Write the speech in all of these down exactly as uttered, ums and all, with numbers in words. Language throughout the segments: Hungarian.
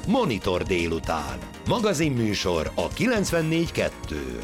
Monitor délután. Magazinműsor a kilencvennégy kettőn.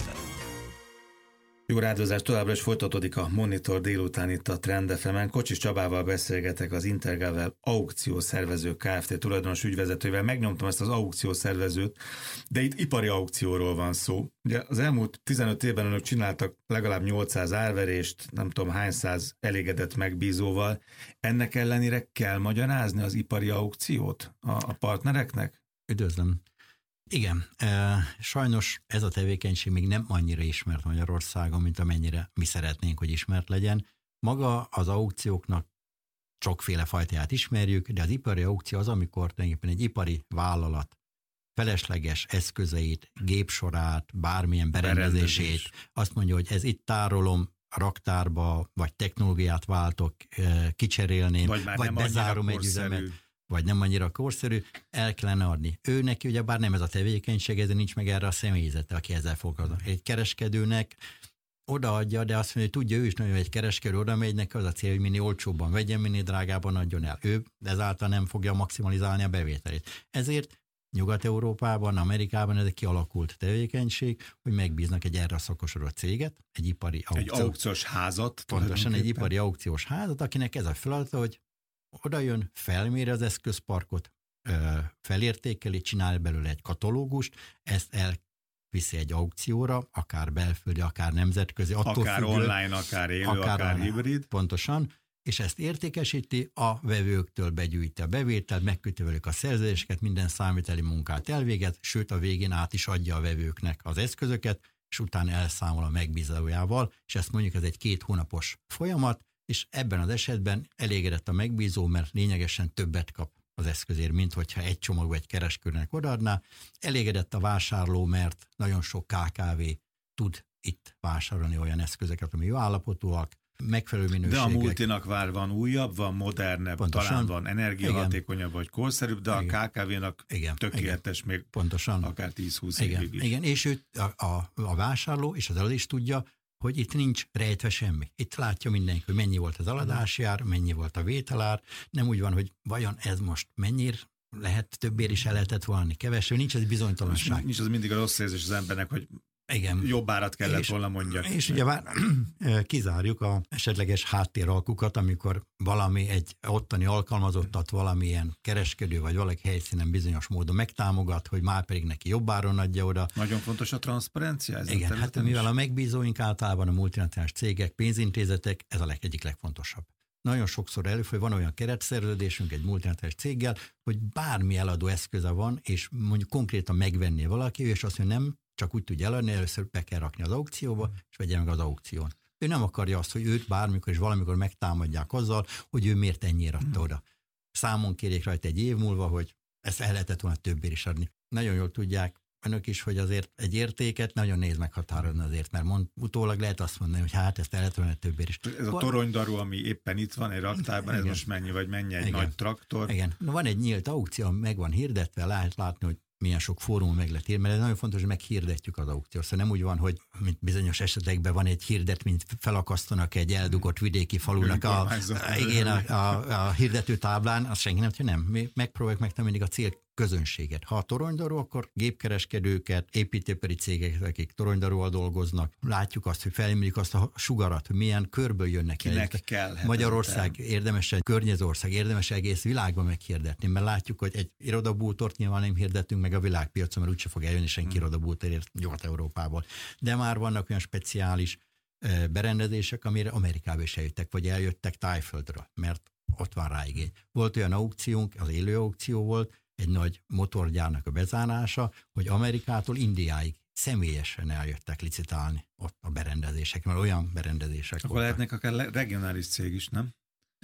Jó rádiózás, továbbra is folytatódik a Monitor délután itt a Trend ef emen. Kocsis Csabával beszélgetek, az Intergavel aukciószervező Kft. Tulajdonos ügyvezetővel. Megnyomtam ezt az aukciószervezőt, de itt ipari aukcióról van szó. Ugye az elmúlt tizenöt évben önök csináltak legalább nyolcszáz árverést, nem tudom hány száz elégedett megbízóval. Ennek ellenére kell magyarázni az ipari aukciót a, a partnereknek? Üdvözlöm. Igen, e, sajnos ez a tevékenység még nem annyira ismert Magyarországon, mint amennyire mi szeretnénk, hogy ismert legyen. Maga az aukcióknak sokféle fajtáját ismerjük, de az ipari aukció az, amikor tulajdonképpen egy ipari vállalat felesleges eszközeit, gépsorát, bármilyen berendezését, Berendezés. azt mondja, hogy ez itt tárolom, raktárba, vagy technológiát váltok, kicserélném, vagy, vagy bezárom egy üzemet, vagy nem annyira korszerű, el kellene adni. Ő neki ugye bár nem ez a tevékenység, ezért nincs meg erre a személyzete, aki ezzel foglalkozik. Egy kereskedőnek odaadja, de azt mondja, hogy tudja ő is nagyon, hogy egy kereskedő oda megy, neki az a cél, hogy minél olcsóbban vegyen, minél drágában adjon el. Ő ezáltal nem fogja maximalizálni a bevételét. Ezért Nyugat-Európában, Amerikában ez egy kialakult tevékenység, hogy megbíznak egy erre szakosodott céget, egy ipari aukció. Egy aukciós házat. Pontosan egy ipari aukciós házat, akinek ez a feladata, hogy oda jön, felméri az eszközparkot, felértékeli, csinál belőle egy katalógust, ezt elviszi egy aukcióra, akár belföldi, akár nemzetközi. Akár függő, online, akár élő, akár, akár hibrid. Pontosan, és ezt értékesíti, a vevőktől begyűjti a bevételt, megköti velük a szerződéseket, minden számviteli munkát elvégez, sőt a végén át is adja a vevőknek az eszközöket, és utána elszámol a megbízójával, és ezt mondjuk ez egy két hónapos folyamat, és ebben az esetben elégedett a megbízó, mert lényegesen többet kap az eszközért, mint hogyha egy csomagba egy kereskedőnek odaadná. Elégedett a vásárló, mert nagyon sok ká ká vé tud itt vásárolni olyan eszközöket, ami jó állapotúak, megfelelő minőségek. De a multinak vár van újabb, van modernebb, pontosan, talán van energiahatékonyabb vagy korszerűbb, de igen, a ká ká vénak igen, tökéletes igen, még pontosan, akár tíz-húsz évig is. Igen, és ő, a, a, a vásárló és az eladó is tudja, hogy itt nincs rejtve semmi. Itt látja mindenki, hogy mennyi volt az eladási ár, mennyi volt a vételár. Nem úgy van, hogy vajon ez most mennyire lehet, többért is el lehetett volna, kevesebb, nincs ez bizonytalanság. Nincs az mindig a rossz érzés az embernek, hogy igen, jobb árat kellett és, volna mondjak. És ugye vár, kizárjuk a esetleges háttéralkukat, amikor valami egy ottani alkalmazottat valamilyen kereskedő vagy valaki helyszínen bizonyos módon megtámogat, hogy már pedig neki jobb áron adja oda. Nagyon fontos a transzparencia. Ez igen, hát mivel a megbízóink általában a multinacionális cégek, pénzintézetek, ez a leg, egyik legfontosabb. Nagyon sokszor előfordul, van olyan keretszerződésünk egy multinacionális céggel, hogy bármi eladó eszköze van, és mondjuk konkrétan megvenné valaki, és azt mondja, nem csak úgy tudja eladni, először be kell rakni az aukcióba, és vegye meg az aukción. Ő nem akarja azt, hogy őt bármikor és valamikor megtámadják azzal, hogy ő miért ennyire adta oda. Számon kérjék rajta egy év múlva, hogy ezt el lehetett volna többért is adni. Nagyon jól tudják önök is, hogy azért egy értéket nagyon nehéz meghatározni azért, mert mond, utólag lehet azt mondani, hogy hát ezt el lehet volna többért is. Ez a toronydarú, ami éppen itt van egy raktárban, ez most mennyi, vagy mennyi egy igen, nagy traktor? Igen, no, van egy nyílt aukció, meg van hirdetve, lehet látni, hogy milyen sok fórumon meg lehet írni, mert ez nagyon fontos, hogy meghirdetjük az aukciót. Szóval nem úgy van, hogy mint bizonyos esetekben van egy hirdet, mint felakasztanak egy eldugott vidéki falunak a, a, igen, a, a, a hirdető táblán, azt senki nem tudja, nem. Mi megpróbáljuk meg mindig a cél közönséget. Ha a toronydarú, akkor gépkereskedőket, építőipari cégeket, akik toronydarúval dolgoznak, látjuk azt, hogy felmérjük azt a sugarat, hogy milyen körből jönnek el. Magyarország érdemes, környező ország érdemes egész világban meghirdetni, mert látjuk, hogy egy irodabútort nyilván nem hirdetünk meg a világpiacon, mert úgyse fog eljönni senki hmm. irodabútorért Nyugat-Európából. De már vannak olyan speciális berendezések, amire Amerikába is eljöttek, vagy eljöttek Tájföldről, mert ott van rá igény. Volt olyan aukciónk, az élő aukció volt, egy nagy motorgyárnak a bezárása, hogy Amerikától Indiáig személyesen eljöttek licitálni ott a berendezések, mert olyan berendezések Akkor voltak. Lehetnek akár regionális cég is, nem?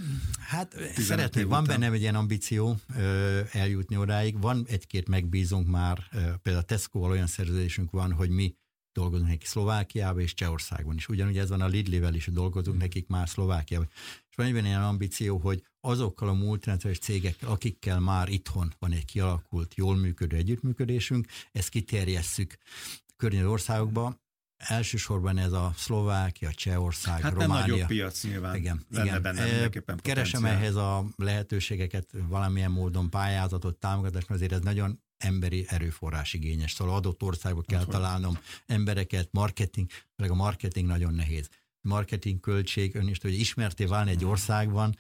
Hát szeretnék, van bennem egy ilyen ambíció ö, eljutni odáig, van egy-két megbízunk már, ö, például a Tesco-val olyan szerződésünk van, hogy mi dolgozunk nekik Szlovákiában és Csehországban is. Ugyanúgy ez van a Lidlivel is, dolgozunk mm. nekik már Szlovákiában. És van egy ilyen ambíció, hogy azokkal a multinacionális cégekkel, akikkel már itthon van egy kialakult, jól működő együttműködésünk, ezt kiterjesszük környező országokba. Elsősorban ez a Szlovákia, Csehország, hát Románia. Hát nem nagyobb piac nyilván. Igen, lenne igen. Benne mindenképpen Keresem ehhez a lehetőségeket, valamilyen módon pályázatot, támogatást, mert azért ez nagyon emberi erőforrás igényes. Szóval adott országba kell hát, találnom embereket, marketing, meg a marketing nagyon nehéz. Marketing költség, ön is tudja, hogy ismerté válni egy országban,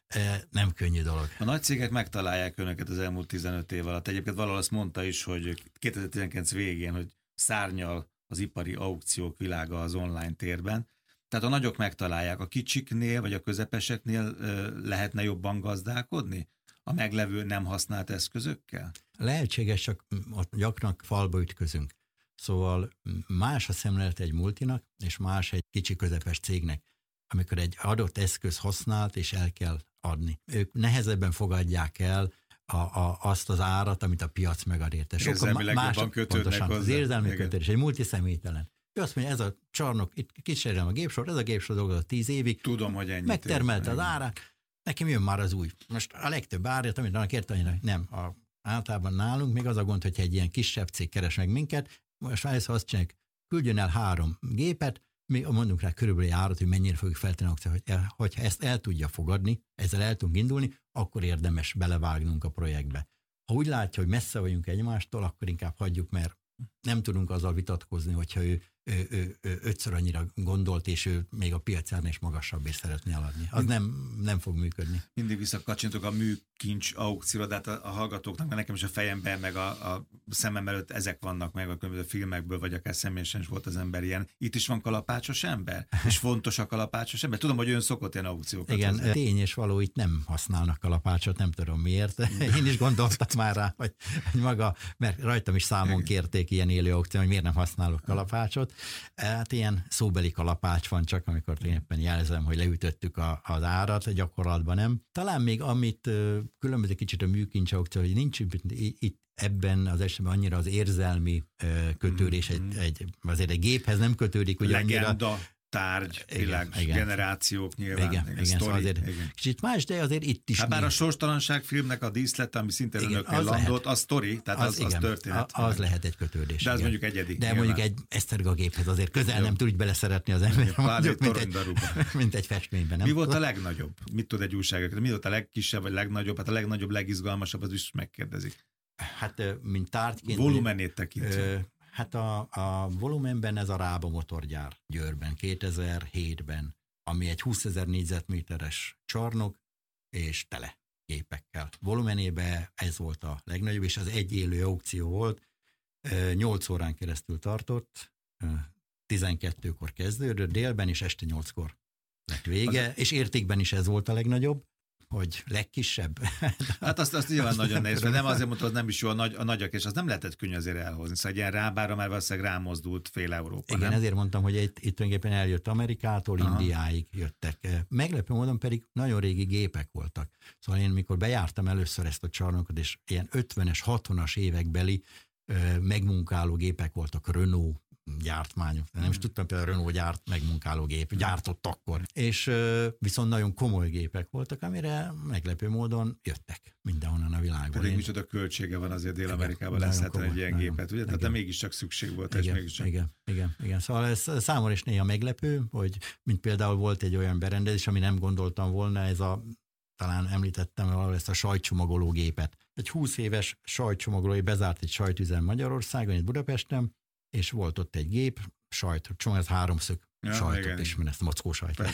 nem könnyű dolog. A nagy cégek megtalálják önöket az elmúlt tizenöt év alatt. Egyébként valahol azt mondta is, hogy kétezer-tizenkilenc végén, hogy szárnyal az ipari aukciók világa az online térben. Tehát a nagyok megtalálják, a kicsiknél vagy a közepeseknél lehetne jobban gazdálkodni a meglevő nem használt eszközökkel? Lehetséges, csak ott gyakran falba ütközünk. Szóval más a szemlélet egy multinak, és más egy kicsi közepes cégnek, amikor egy adott eszköz használt, és el kell adni. Ők nehezebben fogadják el a, a, azt az árat, amit a piac megad érte. Érzelmileg jobban kötődnek hozzá. Az érzelmi kötődés, egy multi személytelen. Ő azt mondja, ez a csarnok, itt kísérem a gépsor, ez a gépsor dolgozott tíz évig. Tudom, hogy ennyit. Megtermelte az árát, nekem jön már az új. Most a legtöbb árját, amit annak érte, hogy nem. A, általában nálunk még az a gond, hogyha egy ilyen kisebb cég keres meg minket, most rájössz, azt csináljuk, küldjön el három gépet, mi mondunk rá körülbelül árat, hogy mennyire fogjuk feltenni, hogy hogyha ezt el tudja fogadni, ezzel el tudunk indulni, akkor érdemes belevágnunk a projektbe. Ha úgy látja, hogy messze vagyunk egymástól, akkor inkább hagyjuk, mert nem tudunk azzal vitatkozni, hogyha ő, ő, ő, ő ötször annyira gondolt, és ő még a piacán is magasabb és szeretné eladni. Az nem, nem fog működni. Mindig visszakacsintok a műkincs aukcióra, de hát a, a hallgatóknak, mert nekem is a fejemben, meg a, a szemem előtt ezek vannak meg a különböző filmekből, vagy akár személyesen is volt az ember ilyen. Itt is van kalapácsos ember? És fontos a kalapácsos ember? Tudom, hogy ön szokott ilyen aukciókat. Igen, hozni. Tény és való, itt nem használnak kalapácsot, nem tudom miért. Én is gondoltam már rá, hogy maga, mert rajtam is számon kérték ilyen élő aukción, hogy miért nem használok kalapácsot. Hát ilyen szóbeli kalapács van csak, amikor éppen jelzem, hogy leütöttük a, az árat, gyakorlatban nem. Talán még amit különböző kicsit a műkincs aukció, hogy nincs itt ebben az esetben annyira az érzelmi kötődés, egy, egy, azért egy géphez nem kötődik. Ugye Legenda. Annyira, Tárgy, világ, igen, generációk nyilván. Igen, igen, sztori, szóval azért igen. Kicsit más, de azért itt is. Hát bár a Sorstalanság filmnek a díszlete, ami szintén igen, önökkel landolt, az sztori, tehát az, az, az történet. Az igen. Lehet egy kötődés. De az igen. mondjuk egyedi. De nyilván. Mondjuk egy Eszterga géphez azért közel Jó. nem tud beleszeretni az ember, mondjuk, mint, egy, mint egy festményben. Nem? Mi volt a legnagyobb? Mit tud egy újságok? Mi volt a legkisebb vagy legnagyobb? Hát a legnagyobb, legizgalmasabb, az is megkérdezik. Hát, mint tárgyként. Volumenét tekintve. Hát a, a volumenben ez a Rába motorgyár Győrben, kétezer-hétben, ami egy húszezer négyzetméteres csarnok és tele gépekkel. Volumenében ez volt a legnagyobb, és az egy élő aukció volt, nyolc órán keresztül tartott, tizenkettőkor kezdődött, délben és este nyolckor lett vége, az... és értékben is ez volt a legnagyobb, hogy legkisebb. Hát azt, azt nyilván nagyon nehéz, mert nem azért mondta, hogy nem is jó a, nagy, a nagyak, és az nem lehetett könnyű azért elhozni. Szóval egy ilyen Rábára már valószínűleg rámozdult fél Európa. Igen, nem? Ezért mondtam, hogy itt, itt tulajdonképpen eljött Amerikától, Aha. Indiáig jöttek. Meglepő módon pedig nagyon régi gépek voltak. Szóval én mikor bejártam először ezt a csarnokot, és ilyen ötvenes, hatvanas évekbeli megmunkáló gépek voltak, Renault gyártmányok. Nem is tudtam, például a Renault gyárt megmunkáló gép, gyártott akkor. És viszont nagyon komoly gépek voltak, amire meglepő módon jöttek mindenhonnan a világban. Pedig micsoda költsége van azért Dél-Amerikában lesz hát egy ilyen nagyon, gépet, ugye? Tehát de mégiscsak szükség volt. Igen, és mégiscsak... igen, igen, igen. Szóval ez számomra is néha meglepő, hogy mint például volt egy olyan berendezés, ami nem gondoltam volna, ez a talán említettem valahol ezt a sajtcsomagoló gépet. Egy húsz éves sajtcsomagoló, bezárt egy sajtüzem Magyarországon, itt Budapesten, és volt ott egy gép, sajt, csomag, ez háromszög ja, sajtot ismer, ezt a mockó sajtot.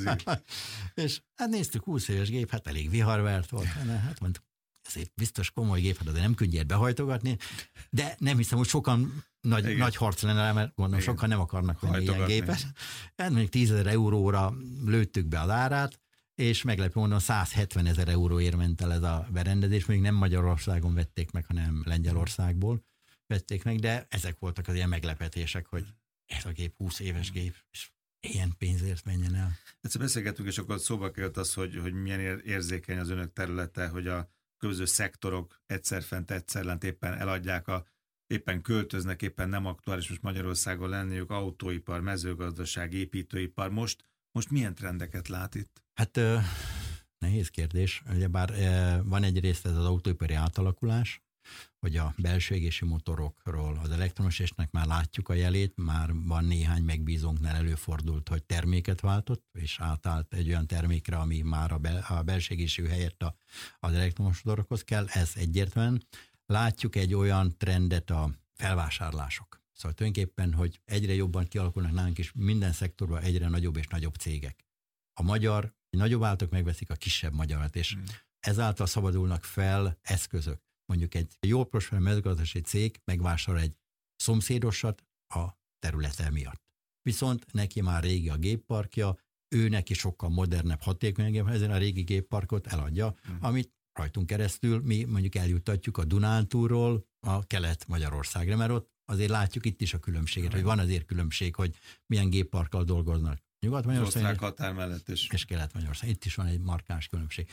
És hát néztük, húsz éves gép, hát elég viharvert volt. Hát mondtuk, ezért biztos komoly gép, hát de nem könnyű behajtogatni, de nem hiszem, hogy sokan nagy, nagy harc lenne rá, mert gondolom, igen. sokan nem akarnak venni ilyen gépet. Hát mondjuk tízezer euróra lőttük be az árát, és meglepő módon százhetvenezer euróért ment el ez a berendezés, még nem Magyarországon vették meg, hanem Lengyelországból vették meg, de ezek voltak az ilyen meglepetések, hogy ez a gép húsz éves gép, és ilyen pénzért menjen el. Egyszer beszélgettünk, és akkor szóba került az, hogy, hogy milyen érzékeny az önök területe, hogy a különböző szektorok egyszer fent, egyszer lent éppen eladják, a, éppen költöznek, éppen nem aktuális most Magyarországon lenniük, autóipar, mezőgazdaság, építőipar. Most, most milyen trendeket lát itt? Hát nehéz kérdés. Ugyebár van egyrészt ez az autóipari átalakulás, hogy a belső égési motorokról, az elektromos ésnek már látjuk a jelét, már van néhány megbízónknál előfordult, hogy terméket váltott, és átállt egy olyan termékre, ami már a, bel, a belső égésű helyett a, az elektromos motorokhoz kell, ez egyértelműen. Látjuk egy olyan trendet a felvásárlások. Szóval tulajdonképpen, hogy egyre jobban kialakulnak nálunk is minden szektorban egyre nagyobb és nagyobb cégek. A magyar, nagyobb általak megveszik a kisebb magyarat, és hmm. ezáltal szabadulnak fel eszközök. Mondjuk egy jól prosperáló mezőgazdasági cég megvásárol egy szomszédosat a területe miatt. Viszont neki már régi a gépparkja, ő neki sokkal modernebb, hatékonyabb, ezen a régi gépparkot eladja, hmm. amit rajtunk keresztül mi mondjuk eljuttatjuk a Dunántúlról a Kelet-Magyarországra, mert ott azért látjuk itt is a különbséget, hogy van azért különbség, hogy milyen gépparkkal dolgoznak. Nyugat-Magyarországon osztrák határ mellett is. És Kelet-Magyarország. Itt is van egy markáns különbség.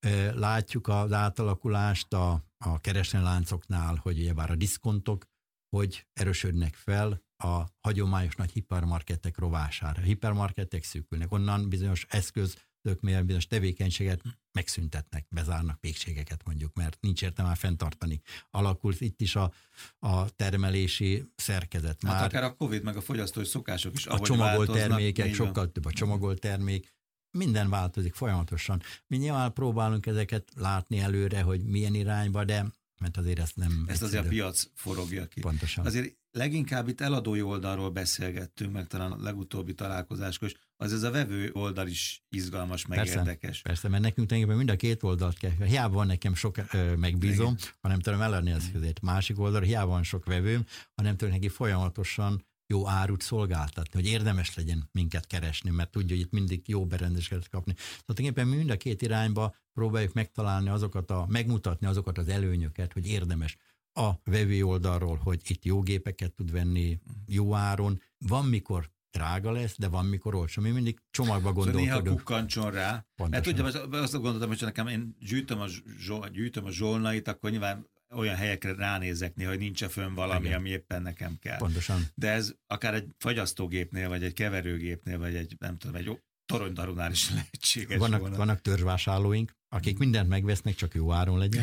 Látjuk az átalakulást a, a kereskedelemláncoknál, hogy ugyebár a diszkontok, hogy erősödnek fel a hagyományos nagy hipermarketek rovására. A hipermarketek szűkülnek, onnan bizonyos eszköz, mivel bizonyos tevékenységet megszüntetnek, bezárnak végségeket mondjuk, mert nincs értelme már fenntartani. Alakult itt is a, a termelési szerkezet. Hát már akár a Covid meg a fogyasztói szokások is, a csomagolt termékek, sokkal több a csomagolt termék, minden változik folyamatosan. Mi nyilván próbálunk ezeket látni előre, hogy milyen irányba, de mert azért ezt nem... Ezt azért a piac forogja ki. Pontosan. Azért leginkább itt eladói oldalról beszélgettünk, meg talán a legutóbbi találkozáskor is, az ez a vevő oldal is izgalmas, meg persze, érdekes. Persze, mert nekünk tulajdonképpen mind a két oldalt kell. Hiába van nekem sok ö, megbízom, igen. hanem tudom eladni az közét. Másik oldalra hiába van sok vevőm, hanem tudom neki folyamatosan jó árut szolgáltatni, hogy érdemes legyen minket keresni, mert tudja, hogy itt mindig jó berendezéseket kapni. Szóval tulajdonképpen mi mind a két irányba próbáljuk megtalálni azokat a, megmutatni azokat az előnyöket, hogy érdemes a vevő oldalról, hogy itt jó gépeket tud venni, jó áron. Van, mikor drága lesz, de van, mikor olcsó. Mi mindig csomagba gondolkodunk. Szóval néha kukkancson rá. Pontosan. Mert tudja, azt gondoltam, hogy nekem én gyűjtöm a, zsol, gyűjtöm a zsolnait, akkor nyilván olyan helyekre ránézek néha, hogy nincs fönn valami, igen. ami éppen nekem kell. Pontosan. De ez akár egy fagyasztógépnél, vagy egy keverőgépnél, vagy egy, nem tudom, egy toronydarunál is lehetséges vannak, volna. Vannak törzsvásárlóink, akik mindent megvesznek, csak jó áron legyen.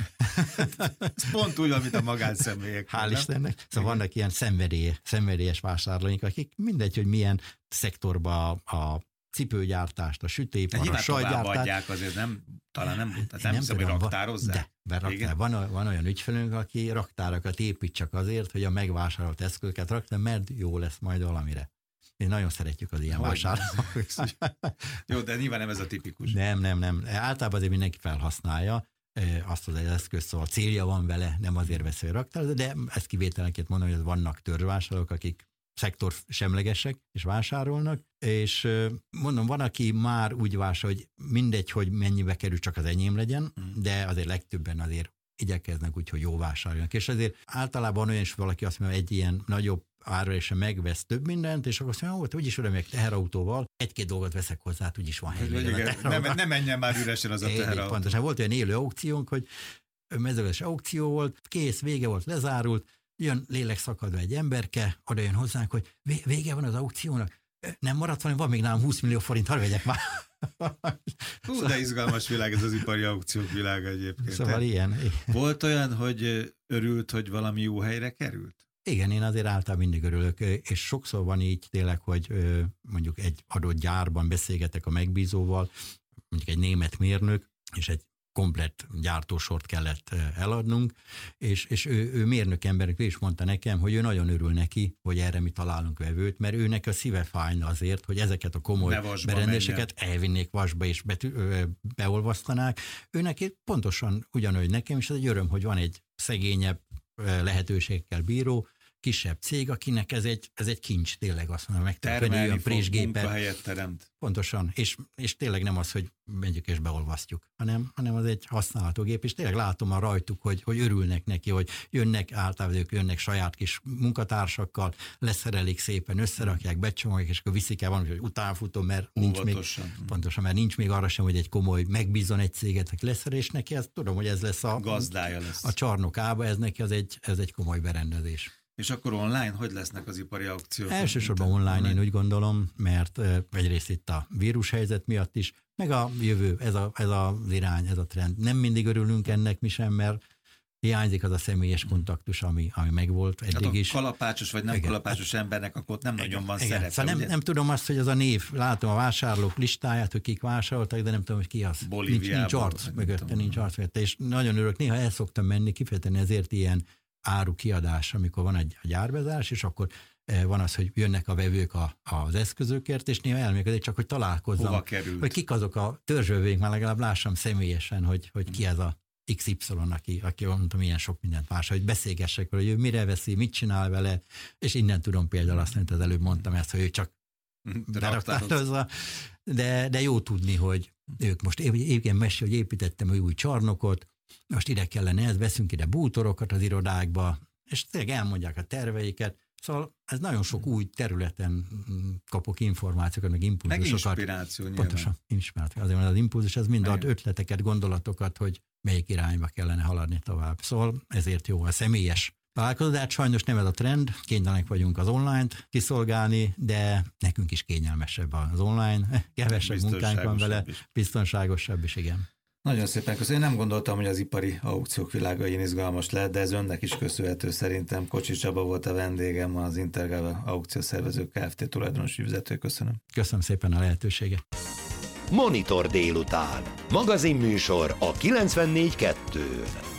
Ez pont úgy, amit a magánszemélyek. Hál' Istennek. Szóval vannak ilyen szenvedélyes, szenvedélyes vásárlóink, akik mindegy, hogy milyen szektorba a cipőgyártást, a sütőipar, a sajtgyártást. Adják azért nem, talán nem, nem, nem hiszem, hogy raktározzák. De, raktár. van, van olyan ügyfelünk, aki raktárakat épít csak azért, hogy a megvásárolt eszközöket raktár, mert jó lesz majd valamire. Mi nagyon szeretjük az ilyen vásárlókat. Jó, de nyilván nem ez a tipikus. Nem, nem, nem. Általában azért mindenki felhasználja azt az eszközt, szóval célja van vele, nem azért veszi a raktár, de ezt kivételenként mondom, hogy vannak törzsvásárlók, akik szektor semlegesek és vásárolnak, és mondom, van, aki már úgy vásárol, hogy mindegy, hogy mennyibe kerül, csak az enyém legyen, de azért legtöbben azért igyekeznek úgy, hogy jó vásároljanak. És azért általában olyan is valaki azt mondja, egy ilyen nagyobb árverésre megvesz több mindent, és akkor azt mondja, hogy úgyis oda megyek teherautóval, egy-két dolgot veszek hozzá, úgyis van hely. Nem, nem menjen már üresen az a teherautó. Pontosan, volt olyan élő aukciónk, hogy mezőgazdasági aukció volt, kész, vége volt, lezárult, jön lélekszakadva egy emberke, oda jön hozzánk, hogy vége van az aukciónak, nem maradt valami, van még nálam húsz millió forint, hadd vegyek már. Hú, de izgalmas világ ez az ipari aukciók világa egyébként. Szóval ilyen. Volt olyan, hogy örült, hogy valami jó helyre került? Igen, én azért általában mindig örülök, és sokszor van így tényleg, hogy mondjuk egy adott gyárban beszélgetek a megbízóval, mondjuk egy német mérnök, és egy komplett gyártósort kellett eladnunk, és, és ő, ő mérnök embernek, ő is mondta nekem, hogy ő nagyon örül neki, hogy erre mi találunk vevőt, mert őnek a szíve fájna azért, hogy ezeket a komoly berendezéseket elvinnék vasba és betű, beolvasztanák. Ő neki pontosan ugyanúgy nekem, és ez egy öröm, hogy van egy szegényebb lehetőségekkel bíró, kisebb cég, akinek ez egy, ez egy kincs, tényleg azt mondom, megtermelni olyan présgépet. Munkahelyet teremt. Pontosan, és, és tényleg nem az, hogy menjük és beolvasztjuk, hanem, hanem az egy használható gép, és tényleg látom a rajtuk, hogy, hogy örülnek neki, hogy jönnek, általában ők jönnek saját kis munkatársakkal, leszerelik szépen, összerakják, becsomagolják, és akkor viszik el valamit, hogy utánfutom, mert nincs még, pontosan, mert nincs még arra sem, hogy egy komoly, megbízon egy céget, hogy leszerel, és neki ez, tudom, hogy ez lesz a gazdája lesz. A csarnokába, ez neki az egy, ez egy komoly berendezés. És akkor online hogy lesznek az ipari aukciók? Elsősorban online, online én úgy gondolom, mert egyrészt itt a vírushelyzet miatt is, meg a jövő, ez, a, ez az irány, ez a trend. Nem mindig örülünk ennek mi sem, mert hiányzik az a személyes kontaktus, ami, ami megvolt eddig hát a is. kalapácsos vagy nem igen. kalapácsos embernek akkor nem igen. nagyon van igen. szerepe. Szóval nem, nem tudom azt, hogy az a név, látom a vásárlók listáját, hogy kik vásároltak, de nem tudom, hogy ki az. Nincs, nincs arc mögötte, nincs arc mögötte, és nagyon örülök, néha el szoktam menni, kifejezetten ezért ilyen áru kiadás, amikor van egy gyárbezárás, és akkor van az, hogy jönnek a vevők a, az eszközökért, és néha elmegyek, csak hogy találkozzam, hogy kik azok a törzsvevőink, már legalább lássam személyesen, hogy, hogy ki ez a iksz ipszilon, aki, aki mondtam, ilyen sok mindent vásárol, hogy beszélgessek vele, hogy ő mire veszi, mit csinál vele, és innen tudom például azt, amit az előbb mondtam ezt, hogy ő csak beraktározza, de, de jó tudni, hogy ők most igen mesélj, hogy építettem egy új csarnokot, most ide kellene ez, veszünk ide bútorokat az irodákba, és tényleg elmondják a terveiket. Szóval ez nagyon sok új területen kapok információkat, meg impulzusokat. Meg inspiráció nyilván. Pontosan, inspiráció. Azért van az impulzus, ez mind ad ötleteket, gondolatokat, hogy melyik irányba kellene haladni tovább. Szóval ezért jó a személyes találkozó, de hát sajnos nem ez a trend, kénytelenek vagyunk az online-t kiszolgálni, de nekünk is kényelmesebb az online, kevesebb munkánk van vele, biztonságosabb is, igen. Nagyon szépen köszönöm. Én nem gondoltam, hogy az ipari aukciók világa ilyen izgalmas lehet, de ez önnek is köszönhető szerintem. Kocsis Csaba volt a vendégem, az Intergável Aukciószervezők Kft. Tulajdonos ügyvezető. Köszönöm. Köszönöm szépen a lehetőséget. Monitor délután. Magazinműsor a kilencvennégy kettőn.